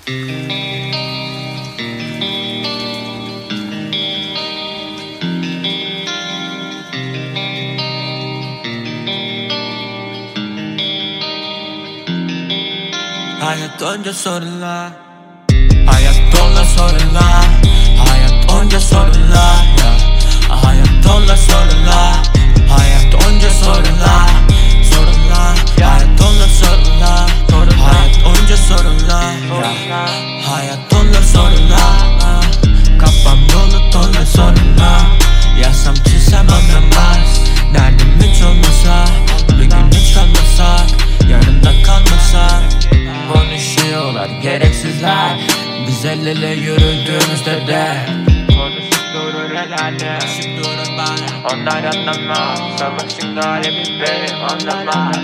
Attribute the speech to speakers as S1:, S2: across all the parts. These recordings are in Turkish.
S1: Hayat onca sorular, hayat dolu sorular, hayat onca sorular ya. Hayat dolu sorular, hayat onca sorular, sorular, hayat dolu sorular, hayat onca sorular ya. Hayat dolu sorular, kafam dolu sorular. Yazsam çizsem anlamaz, derdim hiç olmasa, bir gün hiç kalmasa, yarın da kalmasa. Konuşuyorlar gereksizler, biz el ele yürüdüğümüzde de konuşup durur el alem, konuşup durur bana. Onlar anlamaz, savaşın galibi benim anlamaz.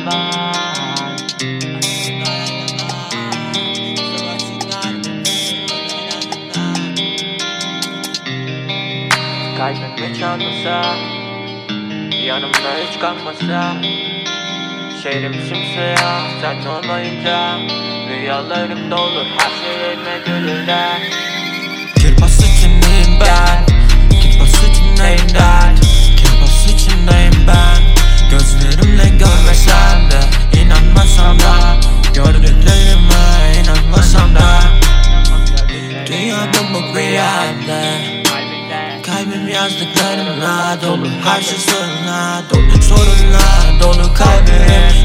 S1: Kalbim hiç anlasa, yanımda hiç kalmasa, şehrim simsiyah sen olmayınca, rüyalarım dolu her şey elime gülürler. Kirbas içindeyim ben, kirbas içindeyim dert, kirbas içindeyim ben. Gözlerimle görmesem de, inanmasam da, gördüklerime inanmasam da. Dünya bu rüyamda, kalbim yazdıklarımla dolu, her şey sorunla dolu, sorunla dolu kalbim.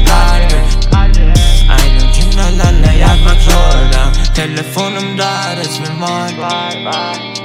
S1: Aynı cümlelerle yazmak zorunda, telefonumda resmin var.